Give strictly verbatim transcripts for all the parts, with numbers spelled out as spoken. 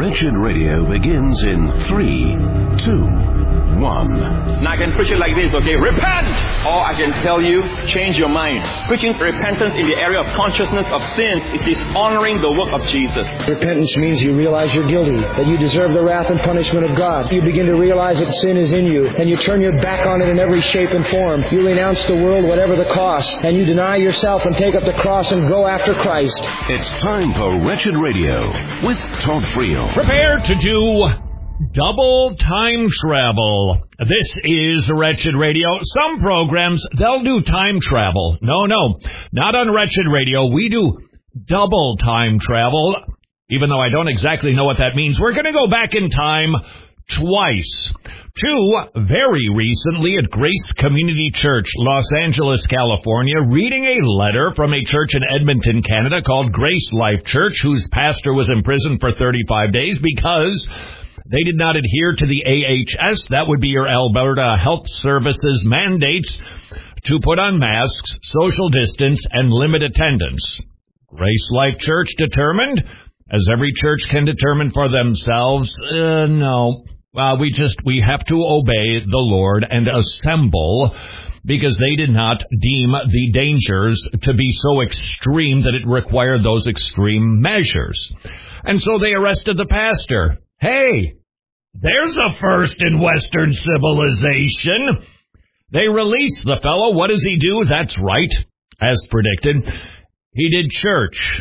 Wretched Radio begins in three, two, one. Now I can preach it like this, okay? Repent! Or I can tell you, change your mind. Preaching repentance in the area of consciousness of sins, it is honoring the work of Jesus. Repentance means you realize you're guilty, that you deserve the wrath and punishment of God. You begin to realize that sin is in you, and you turn your back on it in every shape and form. You renounce the world, whatever the cost, and you deny yourself and take up the cross and go after Christ. It's time for Wretched Radio with Todd Friel. Prepare to do double time travel. This is Wretched Radio. Some programs, they'll do time travel. No, no, not on Wretched Radio. We do double time travel. Even though I don't exactly know what that means, we're going to go back in time twice. Two, very recently at Grace Community Church, Los Angeles, California, reading a letter from a church in Edmonton, Canada called Grace Life Church, whose pastor was imprisoned for thirty-five days because they did not adhere to the A H S, that would be your Alberta Health Services mandates, to put on masks, social distance, and limit attendance. Grace Life Church determined, as every church can determine for themselves, uh, no, uh, we just, we have to obey the Lord and assemble, because they did not deem the dangers to be so extreme that it required those extreme measures. And so they arrested the pastor. Hey, there's a first in Western civilization. They released the fellow. What does he do? That's right, as predicted. He did church.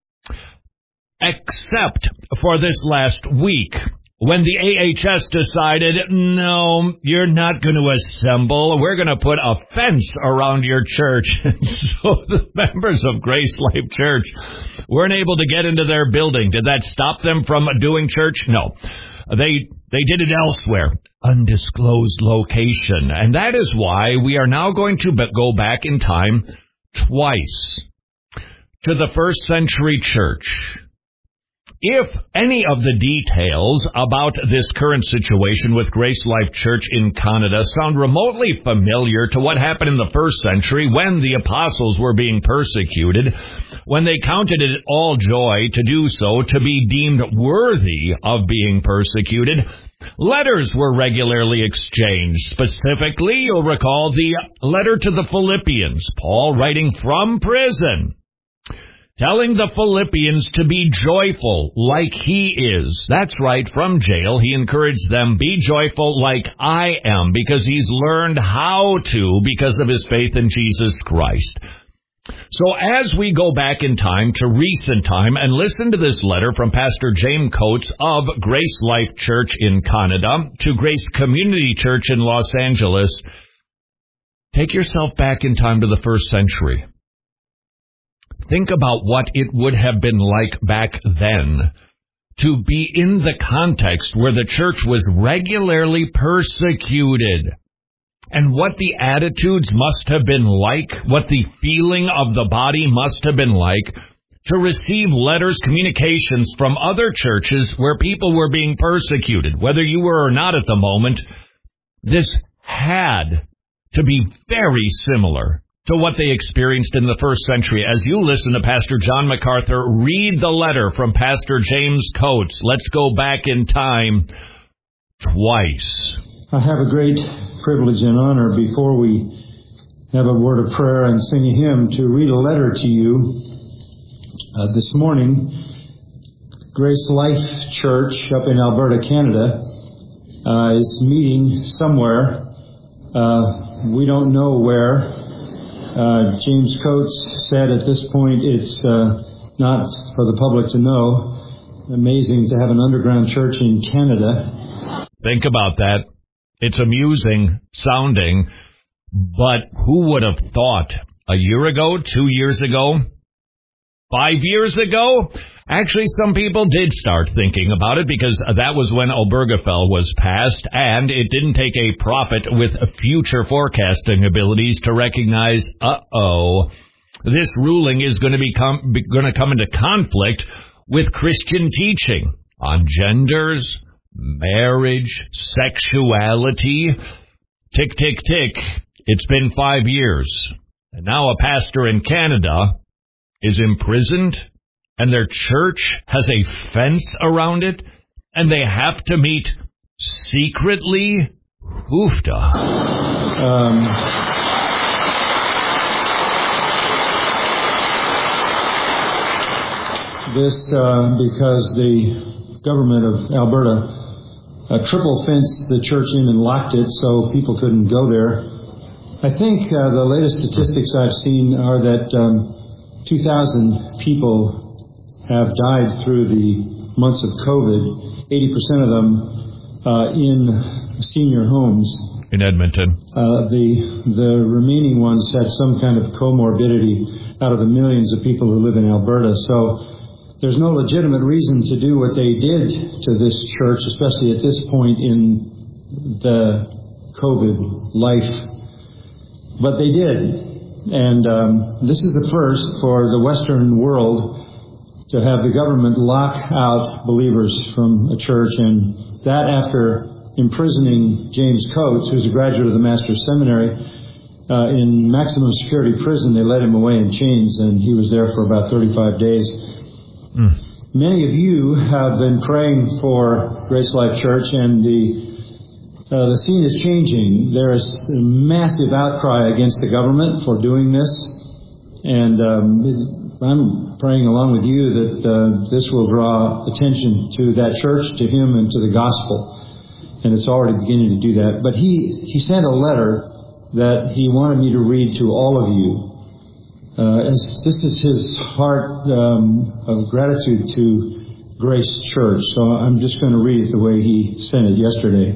Except for this last week, when the A H S decided, no, you're not going to assemble. We're going to put a fence around your church. So the members of Grace Life Church weren't able to get into their building. Did that stop them from doing church? No. They they did it elsewhere. Undisclosed location. And that is why we are now going to go back in time twice to the first century church. If any of the details about this current situation with Grace Life Church in Canada sound remotely familiar to what happened in the first century when the apostles were being persecuted, when they counted it all joy to do so, to be deemed worthy of being persecuted, letters were regularly exchanged. Specifically, you'll recall the letter to the Philippians, Paul writing from prison, telling the Philippians to be joyful like he is. That's right, from jail. He encouraged them, be joyful like I am, because he's learned how to because of his faith in Jesus Christ. So as we go back in time to recent time and listen to this letter from Pastor James Coates of Grace Life Church in Canada to Grace Community Church in Los Angeles, take yourself back in time to the first century. Think about what it would have been like back then to be in the context where the church was regularly persecuted, and what the attitudes must have been like, what the feeling of the body must have been like to receive letters, communications from other churches where people were being persecuted. Whether you were or not at the moment, this had to be very similar to what they experienced in the first century. As you listen to Pastor John MacArthur read the letter from Pastor James Coates, let's go back in time twice. I have a great privilege and honor before we have a word of prayer and sing a hymn to read a letter to you. Uh, this morning, Grace Life Church up in Alberta, Canada, uh, is meeting somewhere. Uh, we don't know where. Uh, James Coates said at this point it's uh, not for the public to know. Amazing to have an underground church in Canada. Think about that. It's amusing sounding, but who would have thought a year ago, two years ago, five years ago? Actually, some people did start thinking about it because that was when Obergefell was passed, and it didn't take a prophet with future forecasting abilities to recognize, uh-oh, this ruling is going to become going to come into conflict with Christian teaching on genders, marriage, sexuality. Tick, tick, tick. It's been five years. And now a pastor in Canada is imprisoned, and their church has a fence around it. and they have to meet secretly? Hoofda. Um, this uh, because the government of Alberta uh, triple fenced the church in and locked it so people couldn't go there. I think uh, the latest statistics I've seen are that um, two thousand people have died through the months of COVID, eighty percent of them uh, in senior homes. In Edmonton. Uh, the the remaining ones had some kind of comorbidity out of the millions of people who live in Alberta. So there's no legitimate reason to do what they did to this church, especially at this point in the COVID life. But they did. And um, this is the first for the Western world to have the government lock out believers from a church, and that after imprisoning James Coates, who's a graduate of the Master's Seminary, uh, in maximum security prison. They led him away in chains, and he was there for about thirty-five days. Mm. Many of you have been praying for Grace Life Church, and the uh, the scene is changing. There is a massive outcry against the government for doing this, and um, I'm praying along with you that uh, this will draw attention to that church, to him, and to the gospel. And it's already beginning to do that. But he, he sent a letter that he wanted me to read to all of you. Uh, as this is his heart um, of gratitude to Grace Church. So I'm just going to read it the way he sent it yesterday.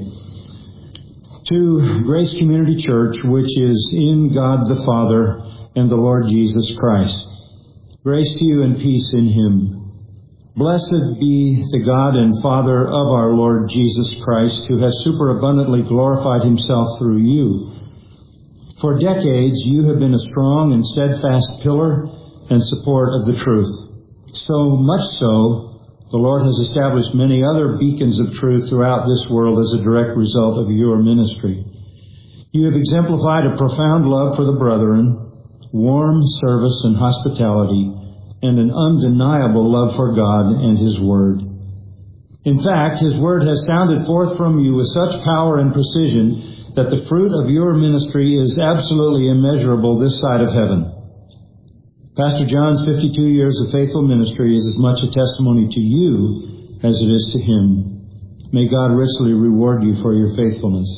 To Grace Community Church, which is in God the Father and the Lord Jesus Christ. Grace to you and peace in him. Blessed be the God and Father of our Lord Jesus Christ, who has superabundantly glorified himself through you. For decades you have been a strong and steadfast pillar and support of the truth. So much so, the Lord has established many other beacons of truth throughout this world as a direct result of your ministry. You have exemplified a profound love for the brethren, warm service and hospitality, and an undeniable love for God and His Word. In fact, His Word has sounded forth from you with such power and precision that the fruit of your ministry is absolutely immeasurable this side of heaven. Pastor John's fifty-two years of faithful ministry is as much a testimony to you as it is to him. May God richly reward you for your faithfulness.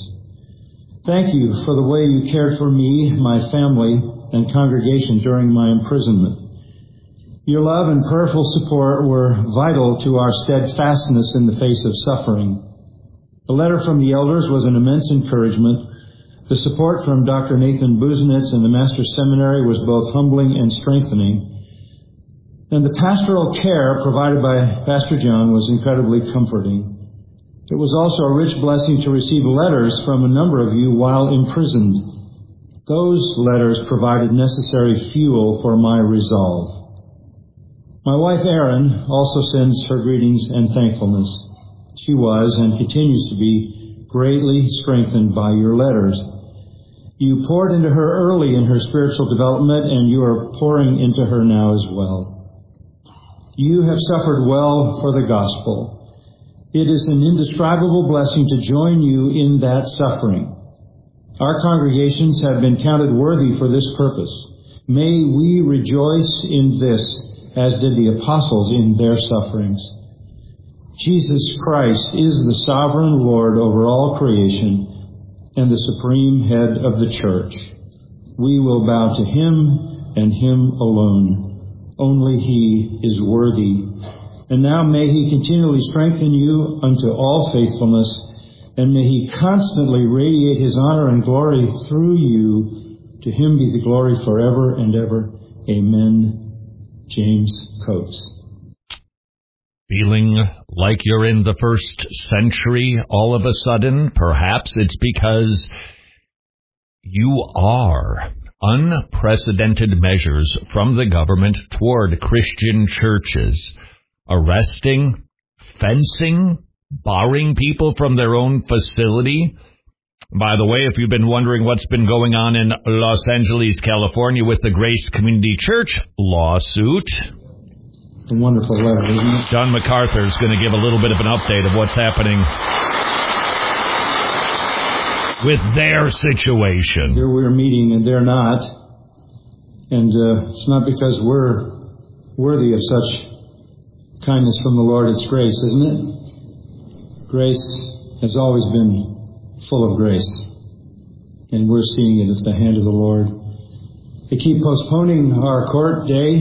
Thank you for the way you cared for me, my family, and congregation during my imprisonment. Your love and prayerful support were vital to our steadfastness in the face of suffering. The letter from the elders was an immense encouragement. The support from Doctor Nathan Busenitz and the Master's Seminary was both humbling and strengthening. And the pastoral care provided by Pastor John was incredibly comforting. It was also a rich blessing to receive letters from a number of you while imprisoned. Those letters provided necessary fuel for my resolve. My wife, Erin, also sends her greetings and thankfulness. She was and continues to be greatly strengthened by your letters. You poured into her early in her spiritual development, and you are pouring into her now as well. You have suffered well for the gospel. It is an indescribable blessing to join you in that suffering. Our congregations have been counted worthy for this purpose. May we rejoice in this, as did the apostles in their sufferings. Jesus Christ is the sovereign Lord over all creation and the supreme head of the church. We will bow to him and him alone. Only he is worthy. And now may he continually strengthen you unto all faithfulness, and may he constantly radiate his honor and glory through you. To him be the glory forever and ever. Amen. James Coates. Feeling like you're in the first century all of a sudden? Perhaps it's because you are. Unprecedented measures from the government toward Christian churches. Arresting, fencing, barring people from their own facility. By the way, if you've been wondering what's been going on in Los Angeles, California with the Grace Community Church lawsuit, a wonderful letter, isn't it? John MacArthur is going to give a little bit of an update of what's happening with their situation. Here we're meeting and they're not. And uh, it's not because we're worthy of such kindness from the Lord. It's grace, isn't it? Grace has always been full of grace. And we're seeing it at the hand of the Lord. They keep postponing our court day.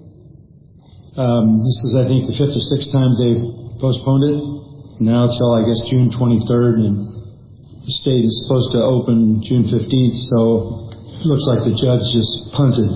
Um, this is, I think, the fifth or sixth time they've postponed it. Now till, I guess, June twenty-third. And the state is supposed to open June fifteenth, so it looks like the judge just punted.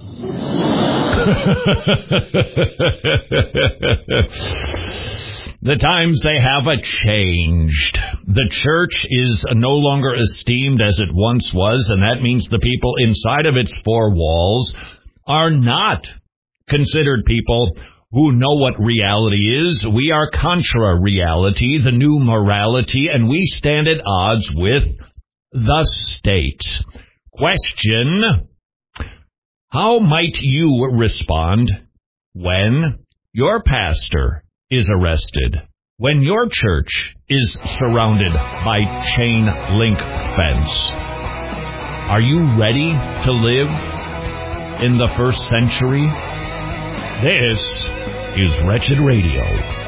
The times they have changed. The church is no longer esteemed as it once was, and that means the people inside of its four walls are not considered people who know what reality is. We are contra reality, the new morality, and we stand at odds with the state. Question: how might you respond when your pastor is arrested, when your church is surrounded by chain link fence? Are you ready to live in the first century? This is Wretched Radio.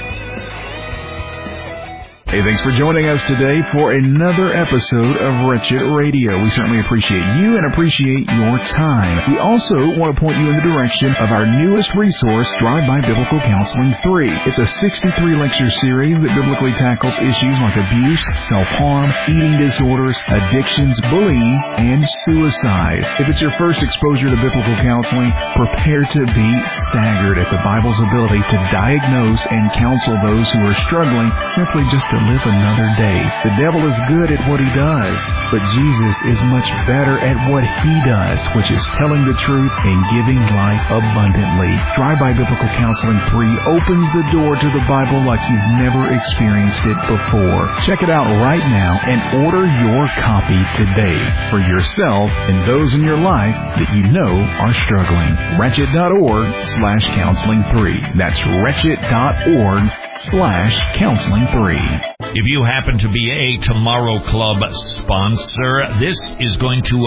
Hey, thanks for joining us today for another episode of Wretched Radio. We certainly appreciate you and appreciate your time. We also want to point you in the direction of our newest resource, Drive-By Biblical Counseling three. It's a sixty-three lecture series that biblically tackles issues like abuse, self-harm, eating disorders, addictions, bullying, and suicide. If it's your first exposure to biblical counseling, prepare to be staggered at the Bible's ability to diagnose and counsel those who are struggling simply just to live another day. The devil is good at what he does, but Jesus is much better at what he does, which is telling the truth and giving life abundantly. Drive-By Biblical Counseling three opens the door to the Bible like you've never experienced it before. Check it out right now and order your copy today for yourself and those in your life that you know are struggling. Wretched.org slash counseling three. That's wretched.org slash counseling three. If you happen to be a Tomorrow Club sponsor, this is going to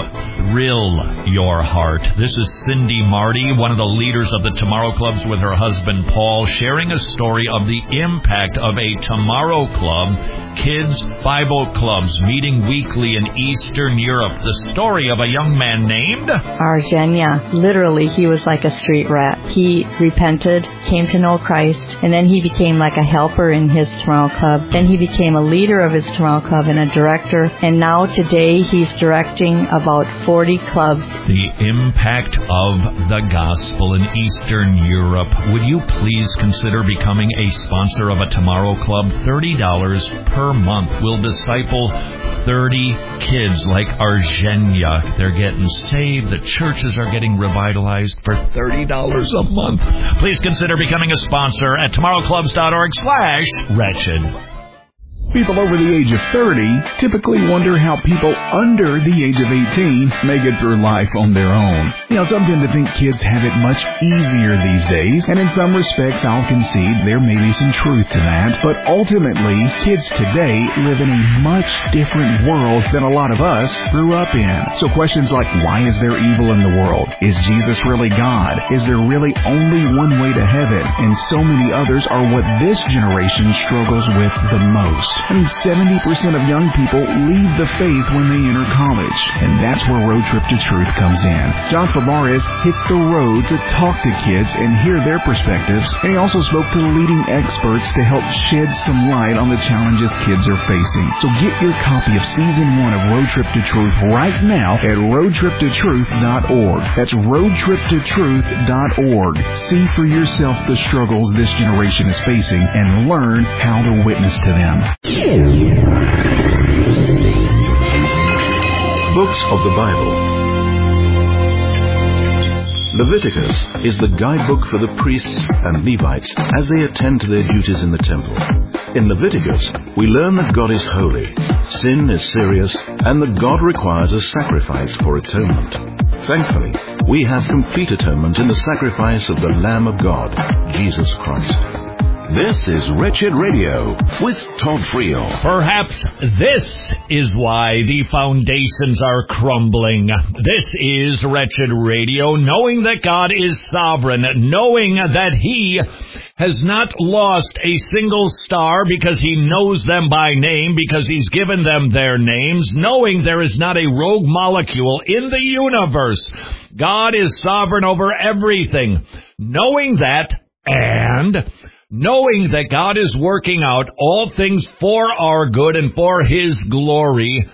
thrill your heart. This is Cindy Marty, one of the leaders of the Tomorrow Clubs, with her husband Paul, sharing a story of the impact of a Tomorrow Club, kids' Bible clubs meeting weekly in Eastern Europe. The story of a young man named Argenia. Literally, he was like a street rat. He repented, came to know Christ, and then he became like a helper in his Tomorrow Club. Then he became a leader of his Tomorrow Club and a director, and now today he's directing about forty clubs. The impact of the gospel in Eastern Europe. Would you please consider becoming a sponsor of a Tomorrow Club? thirty dollars per month will disciple thirty kids like Argenia. They're getting saved. The churches are getting revitalized for thirty dollars a month. Please consider becoming a sponsor at tomorrowclubs.org slash wretched. People over the age of thirty typically wonder how people under the age of eighteen make it through life on their own. You know, some tend to think kids have it much easier these days, and in some respects I'll concede there may be some truth to that, but ultimately kids today live in a much different world than a lot of us grew up in. So questions like, why is there evil in the world? Is Jesus really God? Is there really only one way to heaven? And so many others are what this generation struggles with the most. I mean, seventy percent of young people leave the faith when they enter college, and that's where Road Trip to Truth comes in. John Fabarez hit the road to talk to kids and hear their perspectives, and he also spoke to leading experts to help shed some light on the challenges kids are facing. So get your copy of Season one of Road Trip to Truth right now at road trip to truth dot org. That's road trip to truth dot org. See for yourself the struggles this generation is facing and learn how to witness to them. Books of the Bible. Leviticus is the guidebook for the priests and Levites as they attend to their duties in the temple. In Leviticus, we learn that God is holy, sin is serious, and that God requires a sacrifice for atonement. Thankfully, we have complete atonement in the sacrifice of the Lamb of God, Jesus Christ. This is Wretched Radio with Todd Friel. Perhaps this is why the foundations are crumbling. This is Wretched Radio, knowing that God is sovereign, knowing that He has not lost a single star because He knows them by name, because He's given them their names, knowing there is not a rogue molecule in the universe. God is sovereign over everything. Knowing that, and knowing that God is working out all things for our good and for His glory,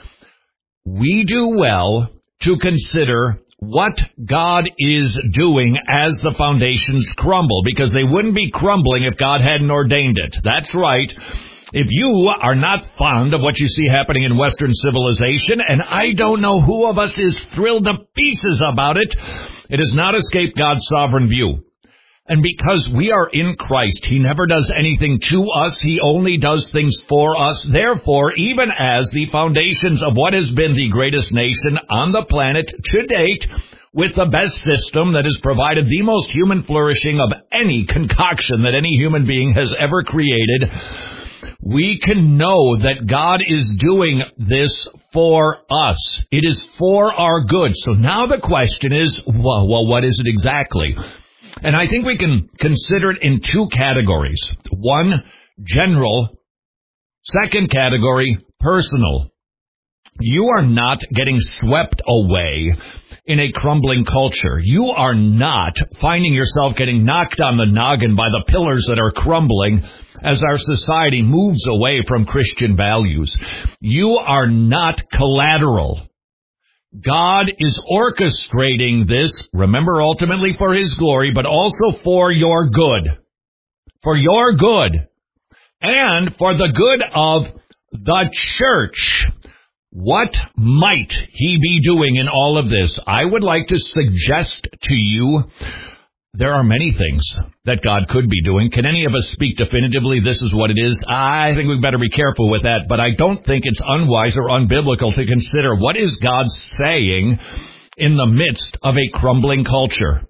we do well to consider what God is doing as the foundations crumble, because they wouldn't be crumbling if God hadn't ordained it. That's right. If you are not fond of what you see happening in Western civilization, and I don't know who of us is thrilled to pieces about it, it has not escaped God's sovereign view. And because we are in Christ, He never does anything to us. He only does things for us. Therefore, even as the foundations of what has been the greatest nation on the planet to date, with the best system that has provided the most human flourishing of any concoction that any human being has ever created, we can know that God is doing this for us. It is for our good. So now the question is, well, well what is it exactly? And I think we can consider it in two categories. One, general. Second category, personal. You are not getting swept away in a crumbling culture. You are not finding yourself getting knocked on the noggin by the pillars that are crumbling as our society moves away from Christian values. You are not collateral. God is orchestrating this, remember, ultimately for His glory, but also for your good. For your good. And for the good of the church. What might He be doing in all of this? I would like to suggest to you there are many things that God could be doing. Can any of us speak definitively this is what it is? I think we better be careful with that, but I don't think it's unwise or unbiblical to consider what is God saying in the midst of a crumbling culture.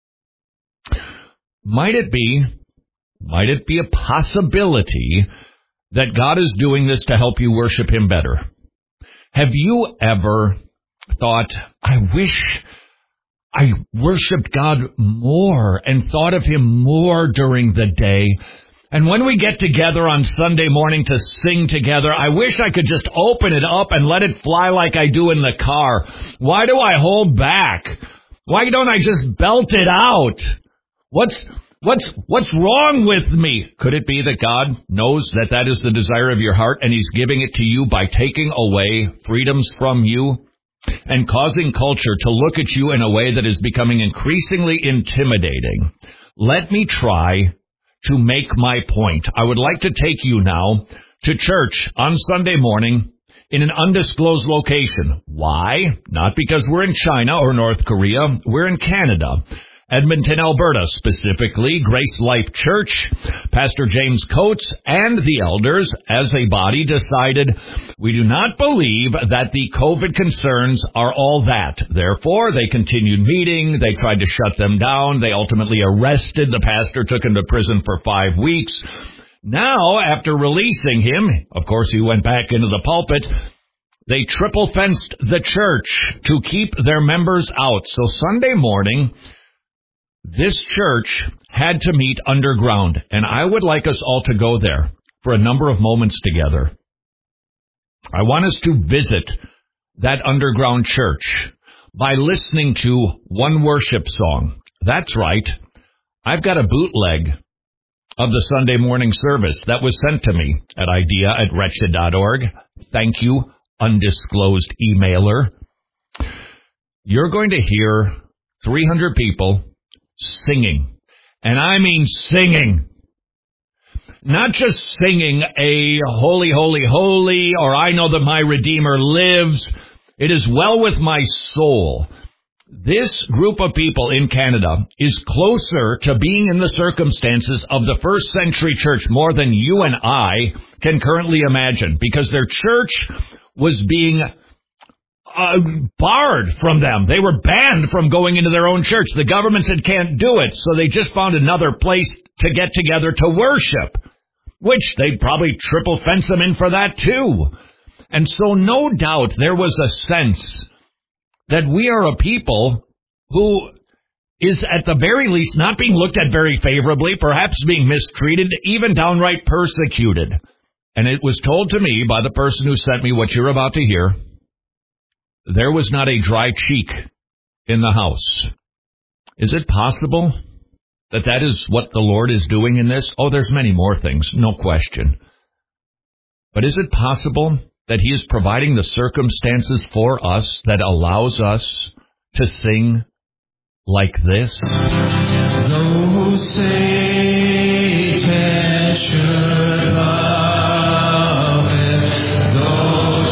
Might it be, might it be a possibility that God is doing this to help you worship Him better? Have you ever thought, I wish I worshiped God more and thought of Him more during the day. And when we get together on Sunday morning to sing together, I wish I could just open it up and let it fly like I do in the car. Why do I hold back? Why don't I just belt it out? What's, what's, what's wrong with me? Could it be that God knows that that is the desire of your heart and He's giving it to you by taking away freedoms from you and causing culture to look at you in a way that is becoming increasingly intimidating? Let me try to make my point. I would like to take you now to church on Sunday morning in an undisclosed location. Why? Not because we're in China or North Korea. We're in Canada. Edmonton, Alberta, specifically Grace Life Church. Pastor James Coates and the elders, as a body, decided we do not believe that the COVID concerns are all that. Therefore, they continued meeting. They tried to shut them down. They ultimately arrested the pastor, took him to prison for five weeks. Now, after releasing him, of course, he went back into the pulpit. They triple fenced the church to keep their members out. So Sunday morning, this church had to meet underground, and I would like us all to go there for a number of moments together. I want us to visit that underground church by listening to one worship song. That's right. I've got a bootleg of the Sunday morning service that was sent to me at idea at wretched dot org. Thank you, undisclosed emailer. You're going to hear three hundred people singing. And I mean singing. Not just singing a holy, holy, holy, or I know that my Redeemer lives. It is well with my soul. This group of people in Canada is closer to being in the circumstances of the first century church more than you and I can currently imagine, because their church was being uh, barred from them. They were banned from going into their own church. The government said can't do it, so they just found another place to get together to worship, which they'd probably triple fence them in for that too. And so no doubt there was a sense that we are a people who is at the very least not being looked at very favorably, perhaps being mistreated, even downright persecuted. And it was told to me by the person who sent me what you're about to hear. There was not a dry cheek in the house. Is it possible that that is what the Lord is doing in this? Oh, there's many more things, no question. But is it possible that he is providing the circumstances for us that allows us to sing like this? No Satan should love it, though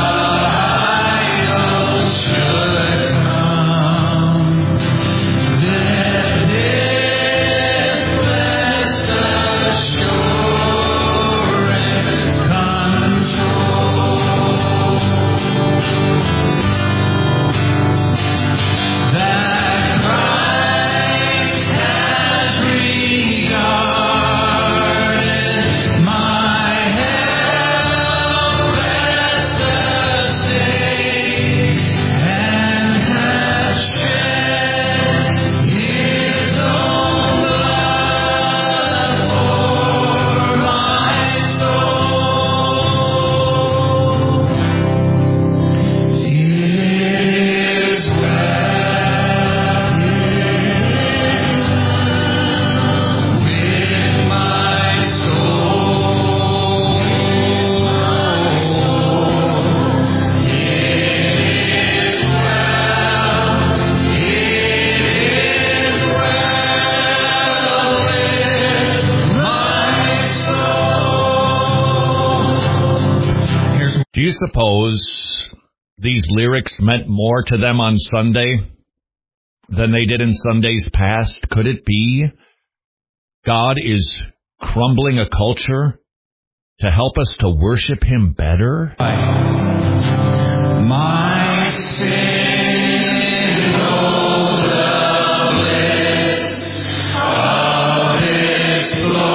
trials should come, let this blessed assurance control, that Christ has regarded my helpless estate and has shed his own blood for my soul. It is well with my soul. It is well, it is well with my soul. Here's Do you suppose these lyrics meant more to them on Sunday than they did in Sundays past? Could it be God is crumbling a culture to help us to worship him better? My sin, oh, the bliss of this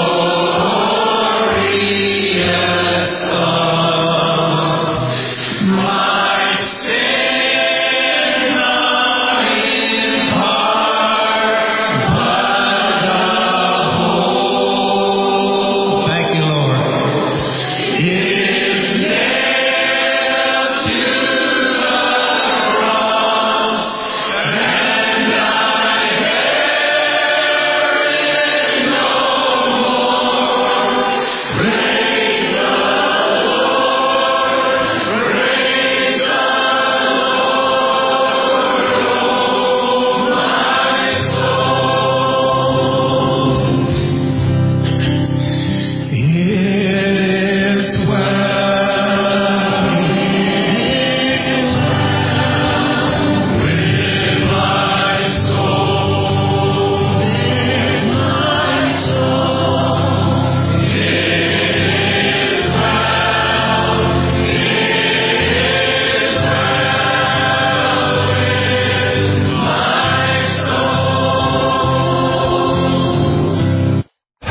glorious love. My sin not in part, but the whole. Thank you, Lord. Is nailed to the cross, and I bear it no more. Praise the Lord, praise the Lord, oh my soul. It is well, it is well with my soul, with my soul. It is well, it is well with my soul.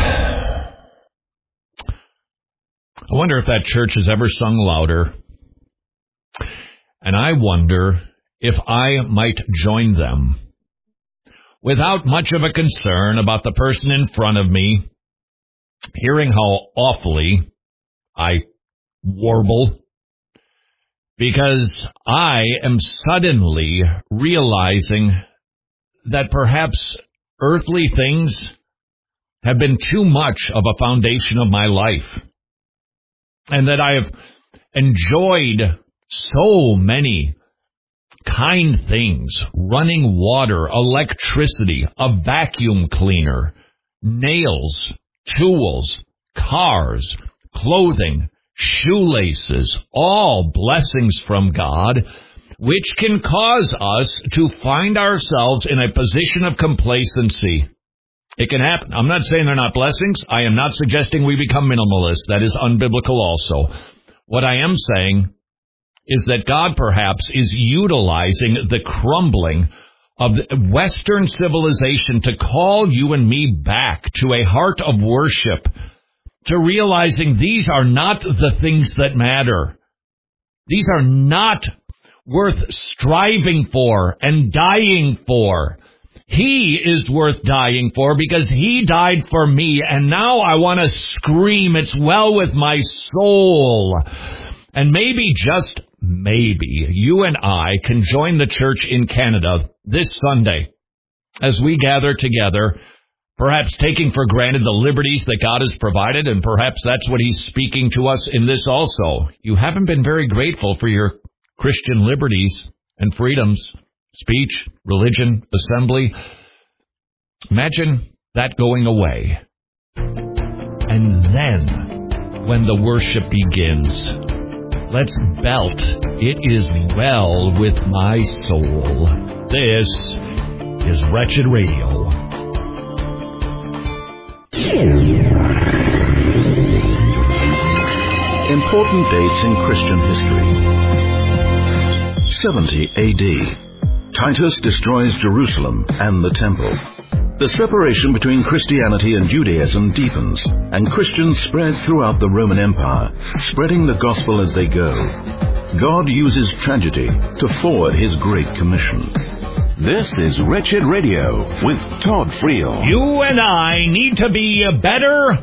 I wonder if that church has ever sung louder. And I wonder if I might join them without much of a concern about the person in front of me hearing how awfully I warble, because I am suddenly realizing that perhaps earthly things have been too much of a foundation of my life, and that I have enjoyed so many kind things: running water, electricity, a vacuum cleaner, nails, tools, cars, clothing, shoelaces, all blessings from God, which can cause us to find ourselves in a position of complacency. It can happen. I'm not saying they're not blessings. I am not suggesting we become minimalists. That is unbiblical also. What I am saying is that God perhaps is utilizing the crumbling of Western civilization to call you and me back to a heart of worship, to realizing these are not the things that matter. These are not worth striving for and dying for. He is worth dying for because he died for me, and now I want to scream, it's well with my soul. And maybe, just maybe, you and I can join the church in Canada this Sunday as we gather together, perhaps taking for granted the liberties that God has provided, and perhaps that's what he's speaking to us in this also. You haven't been very grateful for your Christian liberties and freedoms, speech, religion, assembly. Imagine that going away. And then, when the worship begins, let's belt, it is well with my soul. This is Wretched Radio. Important dates in Christian history. seventy A D. Titus destroys Jerusalem and the temple. The separation between Christianity and Judaism deepens, and Christians spread throughout the Roman Empire, spreading the gospel as they go. God uses tragedy to forward his great commission. This is Wretched Radio with Todd Friel. You and I need to be better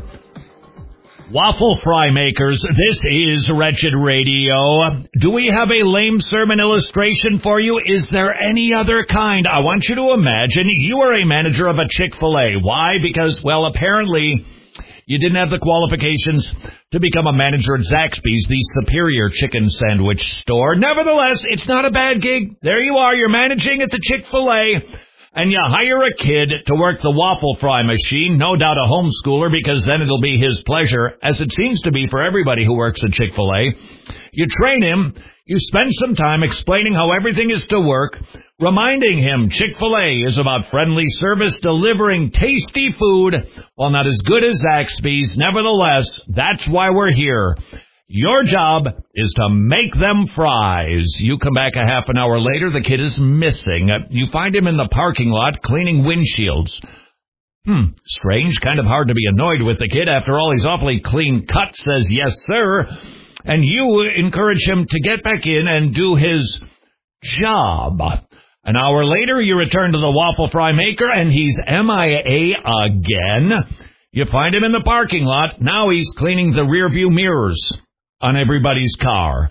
waffle fry makers. This is Wretched Radio. Do we have a lame sermon illustration for you? Is there any other kind? I want you to imagine you are a manager of a Chick-fil-A. Why? Because, well, apparently you didn't have the qualifications to become a manager at Zaxby's, the superior chicken sandwich store. Nevertheless, it's not a bad gig. There you are. You're managing at the Chick-fil-A. And you hire a kid to work the waffle fry machine, no doubt a homeschooler, because then it'll be his pleasure, as it seems to be for everybody who works at Chick-fil-A. You train him, you spend some time explaining how everything is to work, reminding him Chick-fil-A is about friendly service, delivering tasty food, while not as good as Zaxby's. Nevertheless, that's why we're here. Your job is to make them fries. You come back a half an hour later, the kid is missing. You find him in the parking lot cleaning windshields. Hmm, strange, kind of hard to be annoyed with the kid. After all, he's awfully clean cut, says yes, sir. And you encourage him to get back in and do his job. An hour later, you return to the waffle fry maker, and he's M I A again. You find him in the parking lot. Now he's cleaning the rearview mirrors on everybody's car.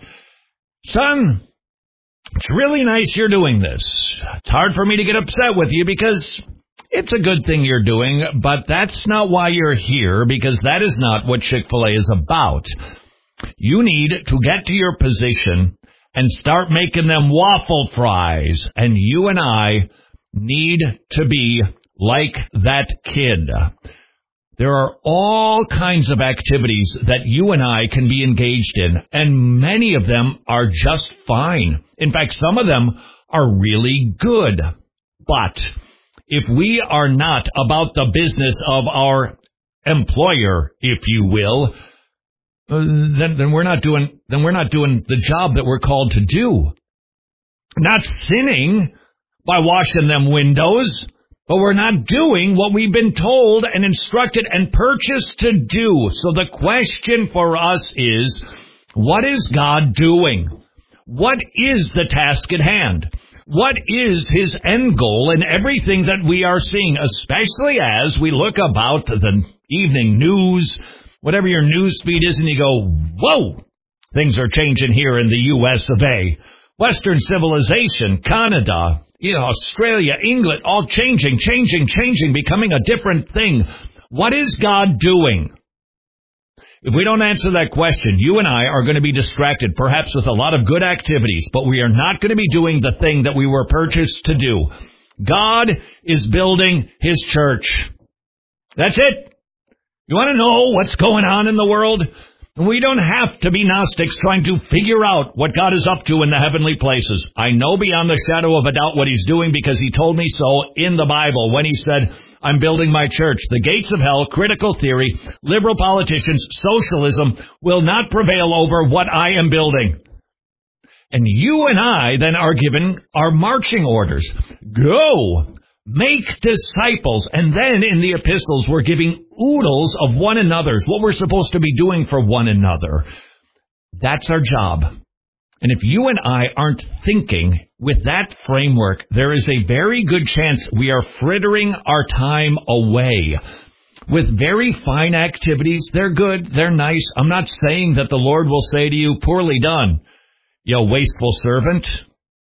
Son, it's really nice you're doing this. It's hard for me to get upset with you because it's a good thing you're doing, but that's not why you're here, because that is not what Chick-fil-A is about. You need to get to your position and start making them waffle fries, and you and I need to be like that kid. There are all kinds of activities that you and I can be engaged in, and many of them are just fine. In fact, some of them are really good. But if we are not about the business of our employer, if you will, then, then we're not doing then we're not doing the job that we're called to do. Not sinning by washing them windows, but we're not doing what we've been told and instructed and purchased to do. So the question for us is, what is God doing? What is the task at hand? What is his end goal in everything that we are seeing, especially as we look about the evening news, whatever your news feed is, and you go, whoa, things are changing here in the U S of A. Western civilization, Canada, you know, Australia, England, all changing, changing, changing, becoming a different thing. What is God doing? If we don't answer that question, you and I are going to be distracted, perhaps with a lot of good activities, but we are not going to be doing the thing that we were purchased to do. God is building his church. That's it. You want to know what's going on in the world? We don't have to be Gnostics trying to figure out what God is up to in the heavenly places. I know beyond the shadow of a doubt what he's doing because he told me so in the Bible when he said, I'm building my church. The gates of hell, critical theory, liberal politicians, socialism will not prevail over what I am building. And you and I then are given our marching orders. Go! Make disciples. And then in the epistles, we're giving oodles of one another's, what we're supposed to be doing for one another. That's our job. And if you and I aren't thinking with that framework, there is a very good chance we are frittering our time away with very fine activities. They're good. They're nice. I'm not saying that the Lord will say to you, poorly done, you wasteful servant.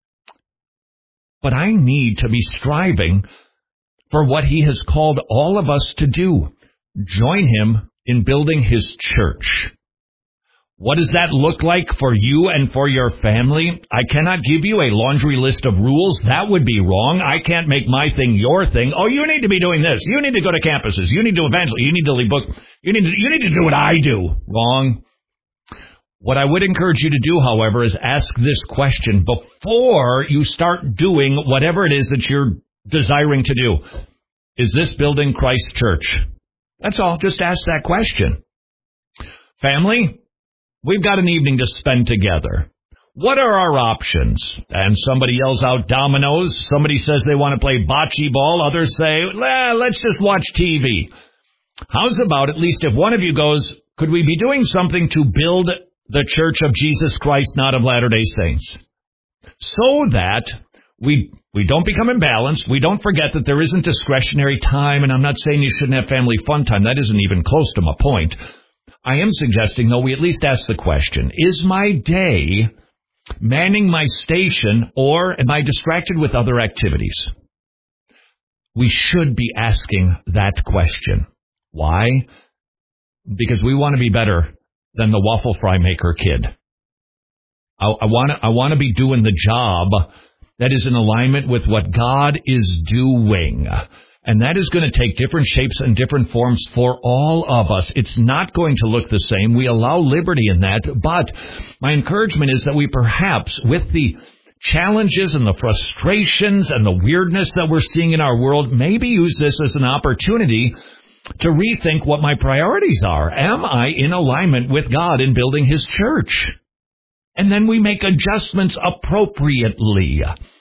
But I need to be striving for what he has called all of us to do. Join him in building his church. What does that look like for you and for your family? I cannot give you a laundry list of rules. That would be wrong. I can't make my thing your thing. Oh, you need to be doing this. You need to go to campuses. You need to evangelize. You need to lead book. You need to, you need to do what I do. Wrong. What I would encourage you to do, however, is ask this question before you start doing whatever it is that you're desiring to do. Is this building Christ's church? That's all. Just ask that question. Family, we've got an evening to spend together. What are our options? And somebody yells out dominoes. Somebody says they want to play bocce ball. Others say, well, let's just watch T V. How's about at least if one of you goes, could we be doing something to build the Church of Jesus Christ, not of Latter-day Saints? So that we we don't become imbalanced. We don't forget that there isn't discretionary time. And I'm not saying you shouldn't have family fun time. That isn't even close to my point. I am suggesting, though, we at least ask the question, is my day manning my station, or am I distracted with other activities? We should be asking that question. Why? Because we want to be better than the waffle fry maker kid. I, I want to I want to be doing the job that is in alignment with what God is doing. And that is going to take different shapes and different forms for all of us. It's not going to look the same. We allow liberty in that. But my encouragement is that we perhaps, with the challenges and the frustrations and the weirdness that we're seeing in our world, maybe use this as an opportunity to rethink what my priorities are. Am I in alignment with God in building his church? And then we make adjustments appropriately.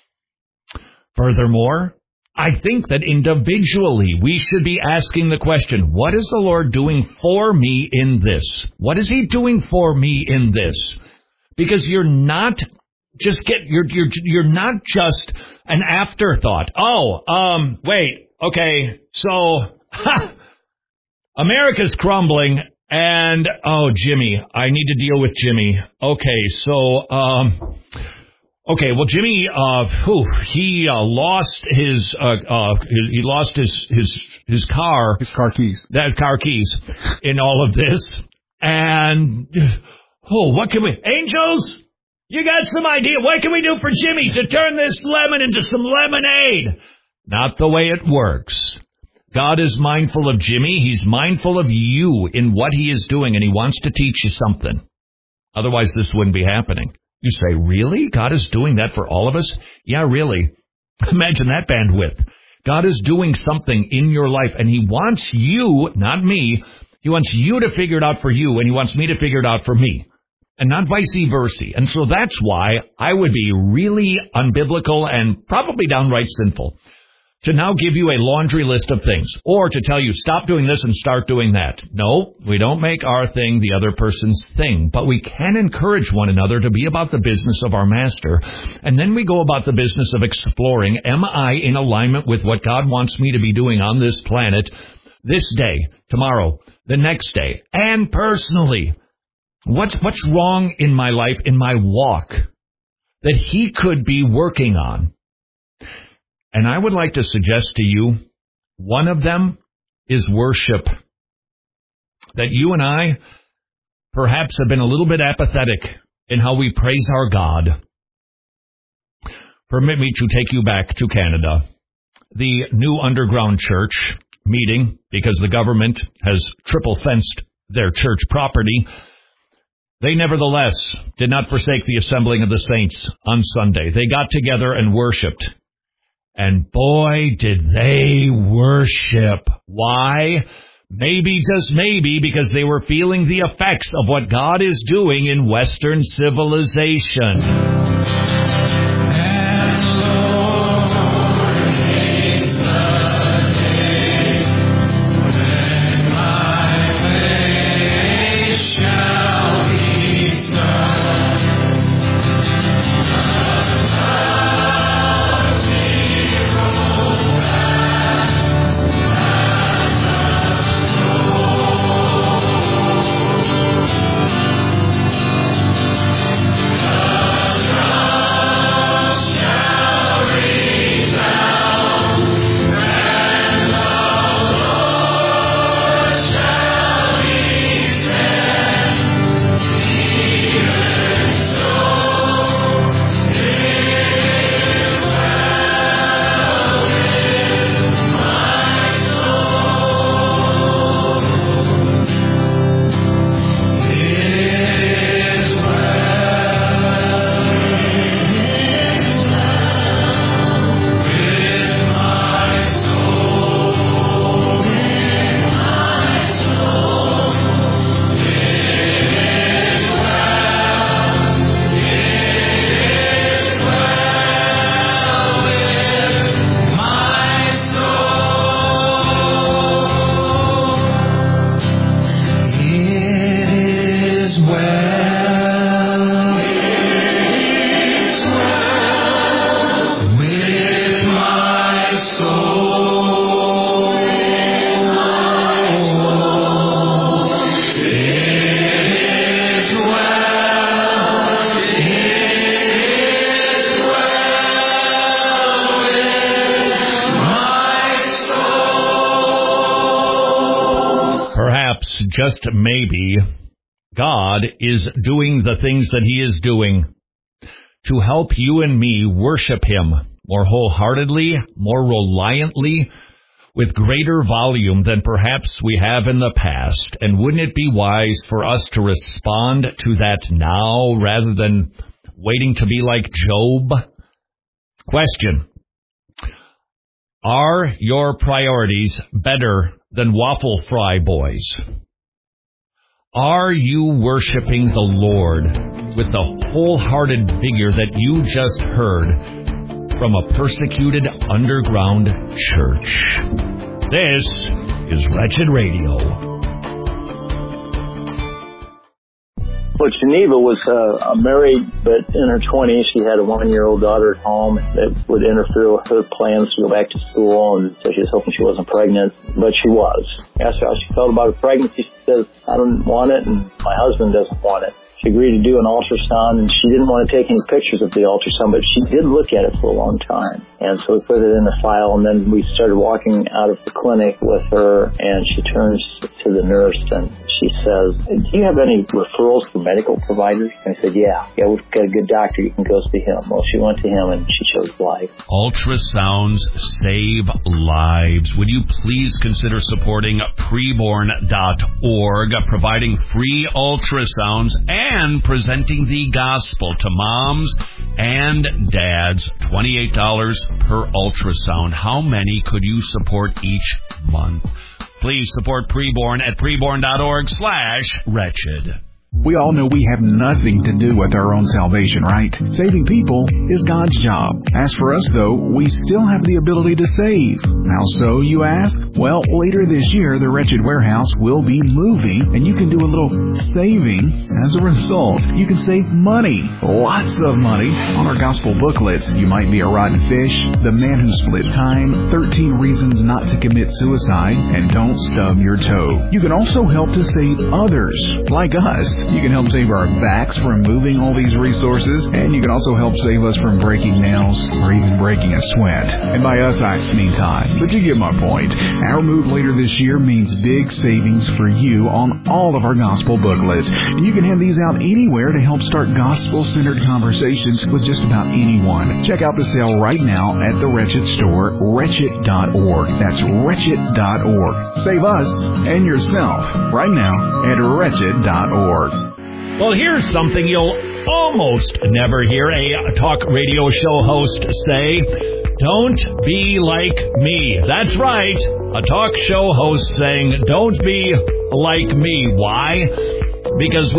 Furthermore, I think that individually we should be asking the question, what is the Lord doing for me in this? What is he doing for me in this? Because you're not just get you're you're you're not just an afterthought. Oh, um, wait, okay, so ha, America's crumbling, and oh, Jimmy, I need to deal with Jimmy. Okay, so um. Okay, well, Jimmy, uh, whew, he uh, lost his, uh, uh, his, he lost his, his, his car. His car keys. That car keys in all of this. And, oh, what can we, angels, you got some idea? What can we do for Jimmy to turn this lemon into some lemonade? Not the way it works. God is mindful of Jimmy. He's mindful of you in what he is doing, and he wants to teach you something. Otherwise, this wouldn't be happening. You say, really? God is doing that for all of us? Yeah, really. Imagine that bandwidth. God is doing something in your life, and he wants you, not me, he wants you to figure it out for you, and he wants me to figure it out for me, and not vice versa. And so that's why I would be really unbiblical and probably downright sinful to now give you a laundry list of things, or to tell you, stop doing this and start doing that. No, we don't make our thing the other person's thing, but we can encourage one another to be about the business of our master. And then we go about the business of exploring, am I in alignment with what God wants me to be doing on this planet this day, tomorrow, the next day, and personally? What's, what's wrong in my life, in my walk, that he could be working on? And I would like to suggest to you, one of them is worship. That you and I perhaps have been a little bit apathetic in how we praise our God. Permit me to take you back to Canada. The new underground church meeting, because the government has triple fenced their church property, they nevertheless did not forsake the assembling of the saints on Sunday. They got together and worshiped. And boy, did they worship. Why? Maybe, just maybe, because they were feeling the effects of what God is doing in Western civilization. Just maybe, God is doing the things that He is doing to help you and me worship Him more wholeheartedly, more reliantly, with greater volume than perhaps we have in the past. And wouldn't it be wise for us to respond to that now rather than waiting to be like Job? Question: are your priorities better than waffle fry boys? Are you worshiping the Lord with the wholehearted vigor that you just heard from a persecuted underground church? This is Wretched Radio. Well, Geneva was uh, married, but in her twenties, she had a one-year-old daughter at home that would interfere with her plans to go back to school, and so she was hoping she wasn't pregnant, but she was. I asked her how she felt about her pregnancy. She says, I don't want it, and my husband doesn't want it. She agreed to do an ultrasound, and she didn't want to take any pictures of the ultrasound, but she did look at it for a long time. And so we put it in the file, and then we started walking out of the clinic with her, and she turns to the nurse, and she says, do you have any referrals for medical providers? And I said, yeah. Yeah, we've got a good doctor. You can go see him. Well, she went to him, and she chose life. Ultrasounds save lives. Would you please consider supporting preborn dot org, providing free ultrasounds and presenting the gospel to moms and dads? twenty-eight dollars per ultrasound. How many could you support each month? Please support Preborn at preborn dot org slash wretched. We all know we have nothing to do with our own salvation, right? Saving people is God's job. As for us, though, we still have the ability to save. How so, you ask? Well, later this year, the Wretched Warehouse will be moving, and you can do a little saving as a result. You can save money, lots of money, on our gospel booklets. You might be a rotten fish, the man who split time, thirteen reasons not to commit suicide, and don't stub your toe. You can also help to save others, like us. You can help save our backs from moving all these resources, and you can also help save us from breaking nails or even breaking a sweat. And by us, I mean time. But you get my point. Our move later this year means big savings for you on all of our gospel booklets. And you can have these out anywhere to help start gospel-centered conversations with just about anyone. Check out the sale right now at the Wretched store, wretched dot org. That's wretched dot org. Save us and yourself right now at wretched dot org. Well, here's something you'll almost never hear a talk radio show host say. Don't be like me. That's right. A talk show host saying, don't be like me. Why? Because we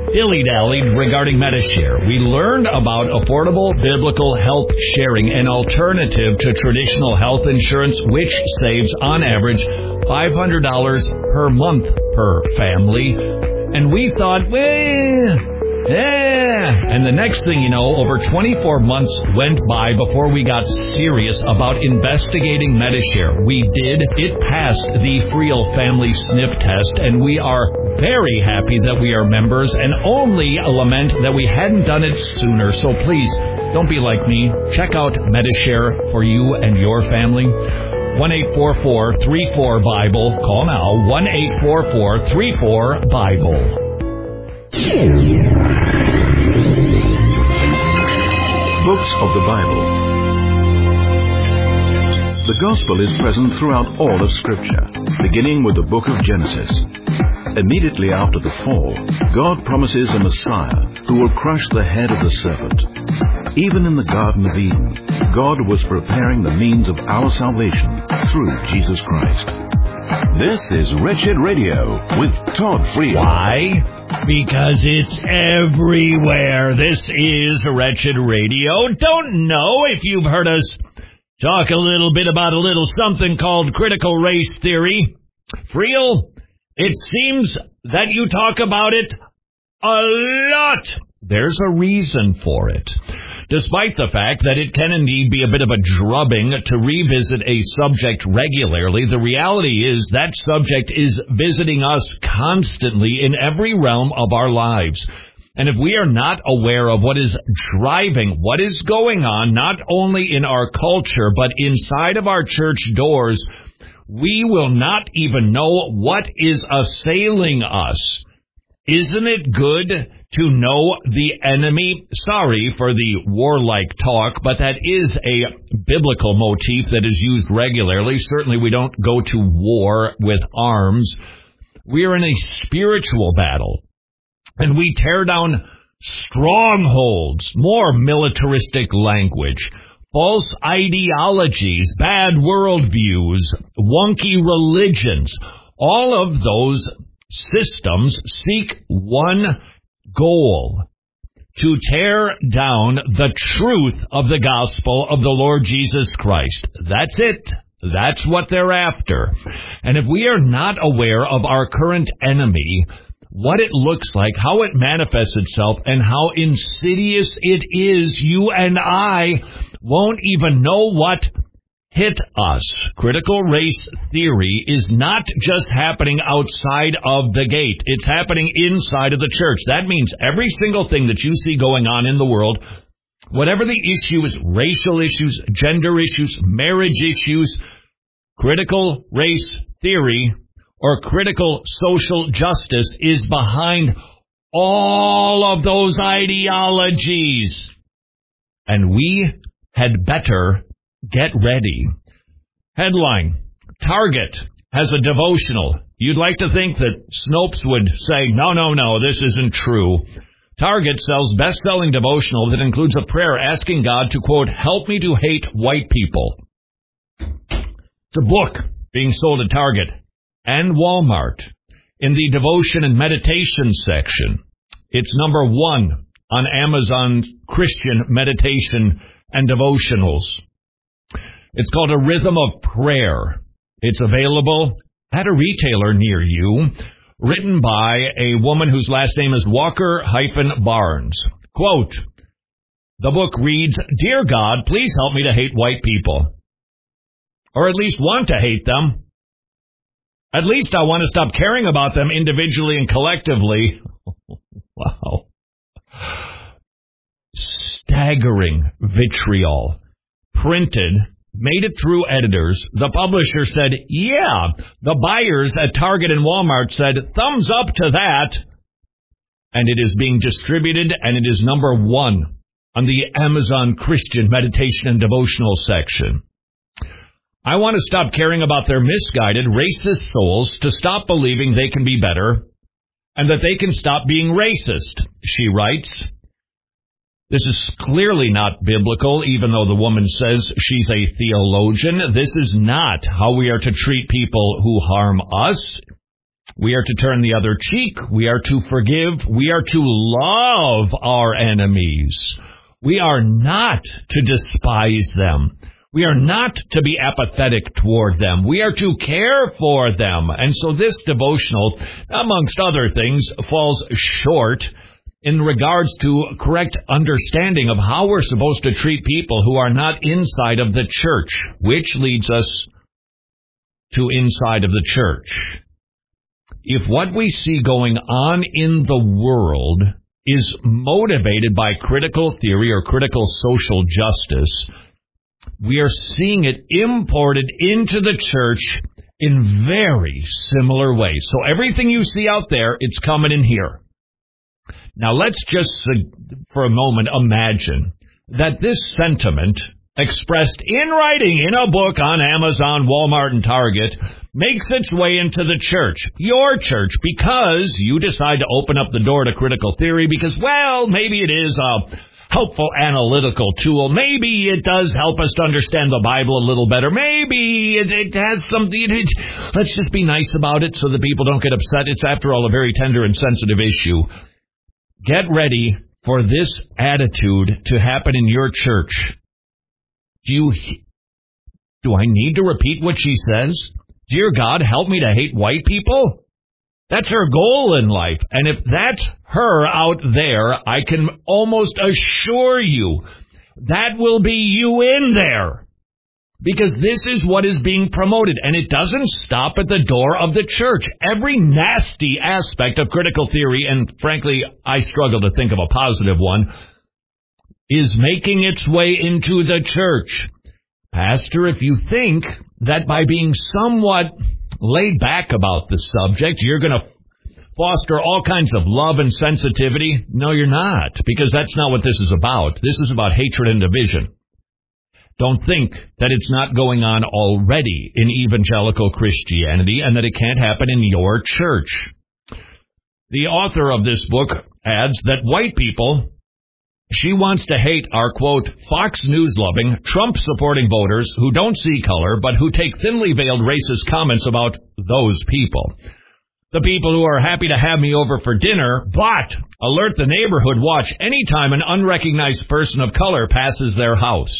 dilly-dallied regarding Medishare. We learned about affordable biblical health sharing, an alternative to traditional health insurance, which saves on average five hundred dollars per month per family. And we thought, well, yeah. And the next thing you know, over twenty-four months went by before we got serious about investigating Medishare. We did. It passed the Friel Family Sniff Test, and we are very happy that we are members and only lament that we hadn't done it sooner. So please, don't be like me. Check out Medishare for you and your family. one eight four four, three four, Bible. Call now. one eight four four, three four, Bible. Books of the Bible. The Gospel is present throughout all of Scripture, beginning with the book of Genesis. Immediately after the fall, God promises a Messiah who will crush the head of the serpent. Even in the Garden of Eden, God was preparing the means of our salvation through Jesus Christ. This is Wretched Radio with Todd Friel. Why? Because it's everywhere. This is Wretched Radio. Don't know if you've heard us talk a little bit about a little something called critical race theory. Friel, it seems that you talk about it a lot. There's a reason for it. Despite the fact that it can indeed be a bit of a drubbing to revisit a subject regularly, the reality is that subject is visiting us constantly in every realm of our lives. And if we are not aware of what is driving, what is going on, not only in our culture, but inside of our church doors, we will not even know what is assailing us. Isn't it good to know the enemy? Sorry for the warlike talk, but that is a biblical motif that is used regularly. Certainly we don't go to war with arms. We are in a spiritual battle, and we tear down strongholds, more militaristic language, false ideologies, bad worldviews, wonky religions. All of those systems seek one goal: to tear down the truth of the gospel of the Lord Jesus Christ. That's it. That's what they're after. And if we are not aware of our current enemy, what it looks like, how it manifests itself, and how insidious it is, you and I won't even know what hit us. Critical race theory is not just happening outside of the gate. It's happening inside of the church. That means every single thing that you see going on in the world, whatever the issue is, racial issues, gender issues, marriage issues, critical race theory or critical social justice is behind all of those ideologies. And we had better get ready. Headline: Target has a devotional. You'd like to think that Snopes would say, no, no, no, this isn't true. Target sells best-selling devotional that includes a prayer asking God to, quote, help me to hate white people. It's a book being sold at Target and Walmart in the devotion and meditation section. It's number one on Amazon's Christian meditation and devotionals. It's called A Rhythm of Prayer. It's available at a retailer near you, written by a woman whose last name is Walker-Barnes. Quote, the book reads, Dear God, please help me to hate white people. Or at least want to hate them. At least I want to stop caring about them individually and collectively. Wow. Staggering vitriol. Printed, made it through editors. The publisher said, yeah. The buyers at Target and Walmart said, thumbs up to that. And it is being distributed, and it is number one on the Amazon Christian meditation and devotional section. I want to stop caring about their misguided, racist souls, to stop believing they can be better, and that they can stop being racist, she writes. This is clearly not biblical, even though the woman says she's a theologian. This is not how we are to treat people who harm us. We are to turn the other cheek. We are to forgive. We are to love our enemies. We are not to despise them. We are not to be apathetic toward them. We are to care for them. And so this devotional, amongst other things, falls short in regards to correct understanding of how we're supposed to treat people who are not inside of the church, which leads us to inside of the church. If what we see going on in the world is motivated by critical theory or critical social justice, we are seeing it imported into the church in very similar ways. So everything you see out there, it's coming in here. Now let's just, for a moment, imagine that this sentiment, expressed in writing in a book on Amazon, Walmart, and Target, makes its way into the church, your church, because you decide to open up the door to critical theory because, well, maybe it is a helpful analytical tool. Maybe it does help us to understand the Bible a little better. Maybe it, it has something. It, let's just be nice about it so that people don't get upset. It's, after all, a very tender and sensitive issue. Get ready for this attitude to happen in your church. Do you, do I need to repeat what she says? Dear God, help me to hate white people? That's her goal in life. And if that's her out there, I can almost assure you that will be you in there. Because this is what is being promoted. And it doesn't stop at the door of the church. Every nasty aspect of critical theory, and frankly, I struggle to think of a positive one, is making its way into the church. Pastor, if you think that by being somewhat laid back about the subject, you're going to foster all kinds of love and sensitivity, no, you're not, because that's not what this is about. This is about hatred and division. Don't think that it's not going on already in evangelical Christianity and that it can't happen in your church. The author of this book adds that white people, she wants to hate our, quote, Fox News-loving, Trump-supporting voters who don't see color, but who take thinly veiled racist comments about those people. The people who are happy to have me over for dinner, but alert the neighborhood watch anytime an unrecognized person of color passes their house.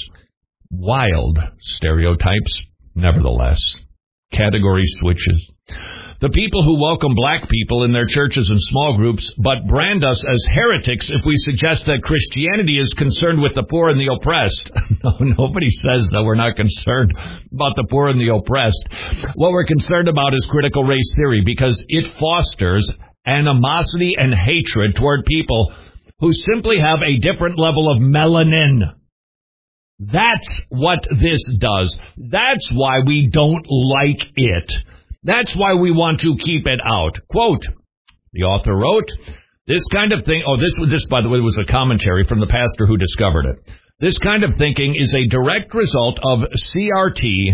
Wild stereotypes, nevertheless. Category switches. The people who welcome black people in their churches and small groups, but brand us as heretics if we suggest that Christianity is concerned with the poor and the oppressed. No, nobody says that we're not concerned about the poor and the oppressed. What we're concerned about is critical race theory because it fosters animosity and hatred toward people who simply have a different level of melanin. That's what this does. That's why we don't like it. That's why we want to keep it out. Quote, the author wrote, this kind of thing, oh, this, this, by the way, was a commentary from the pastor who discovered it. This kind of thinking is a direct result of C R T,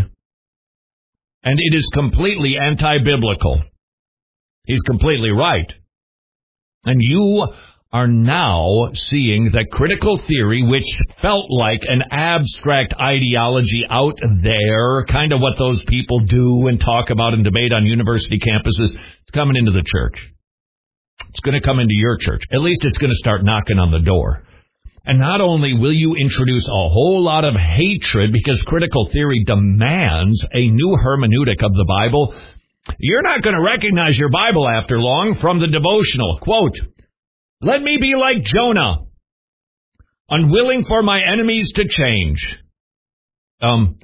and it is completely anti-biblical. He's completely right. And you are now seeing that critical theory, which felt like an abstract ideology out there, kind of what those people do and talk about and debate on university campuses, it's coming into the church. It's going to come into your church. At least it's going to start knocking on the door. And not only will you introduce a whole lot of hatred because critical theory demands a new hermeneutic of the Bible, you're not going to recognize your Bible after long from the devotional. Quote, let me be like Jonah, unwilling for my enemies to change. Um,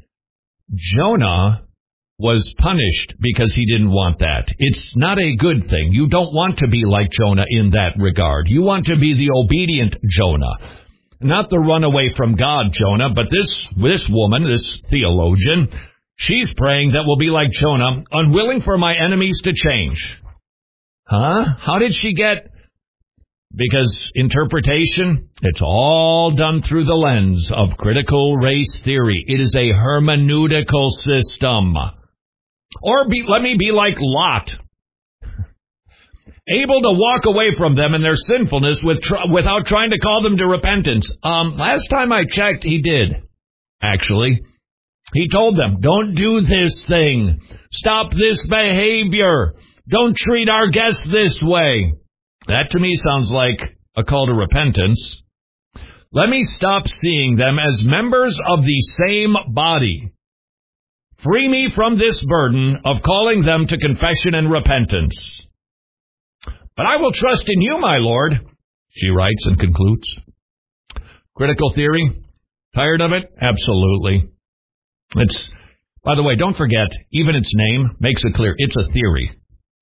Jonah was punished because he didn't want that. It's not a good thing. You don't want to be like Jonah in that regard. You want to be the obedient Jonah, not the runaway from God Jonah, but this, this woman, this theologian, she's praying that we'll be like Jonah, unwilling for my enemies to change. Huh? How did she get... Because interpretation, it's all done through the lens of critical race theory. It is a hermeneutical system. Or be, let me be like Lot. Able to walk away from them and their sinfulness with tr- without trying to call them to repentance. Um, last time I checked, he did. Actually, he told them, don't do this thing. Stop this behavior. Don't treat our guests this way. That to me sounds like a call to repentance. Let me stop seeing them as members of the same body. Free me from this burden of calling them to confession and repentance. But I will trust in you, my Lord, she writes and concludes. Critical theory? Tired of it? Absolutely. It's, by the way, don't forget, even its name makes it clear it's a theory.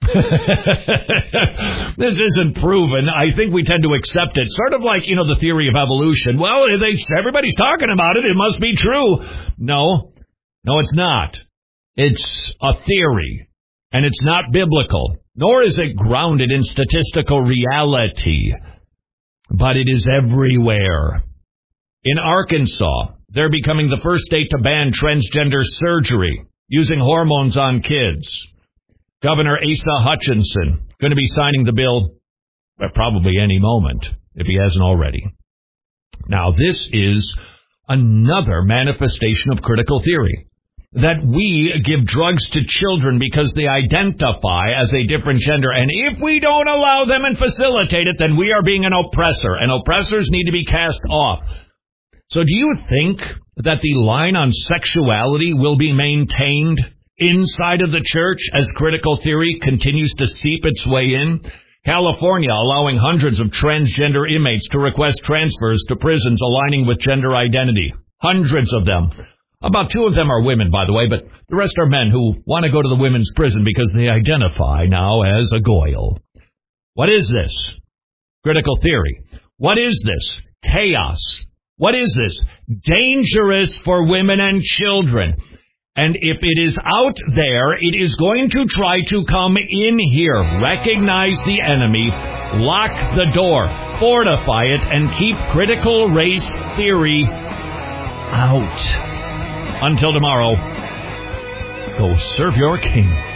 This isn't proven. I think we tend to accept it. Sort of like, you know, the theory of evolution. Well, they, everybody's talking about it. It must be true. No, no, it's not. It's a theory, and it's not biblical, nor is it grounded in statistical reality. But it is everywhere. In Arkansas, they're becoming the first state to ban transgender surgery using hormones on kids. Governor Asa Hutchinson going to be signing the bill at probably any moment, if he hasn't already. Now, this is another manifestation of critical theory, that we give drugs to children because they identify as a different gender, and if we don't allow them and facilitate it, then we are being an oppressor, and oppressors need to be cast off. So do you think that the line on sexuality will be maintained inside of the church as critical theory continues to seep its way in? California allowing hundreds of transgender inmates to request transfers to prisons aligning with gender identity. Hundreds of them. About two of them are women, by the way, but the rest are men who want to go to the women's prison because they identify now as a goyle. What is this? Critical theory. What is this? Chaos. What is this? Dangerous for women and children. And if it is out there, it is going to try to come in here. Recognize the enemy, lock the door, fortify it, and keep critical race theory out. Until tomorrow, go serve your king.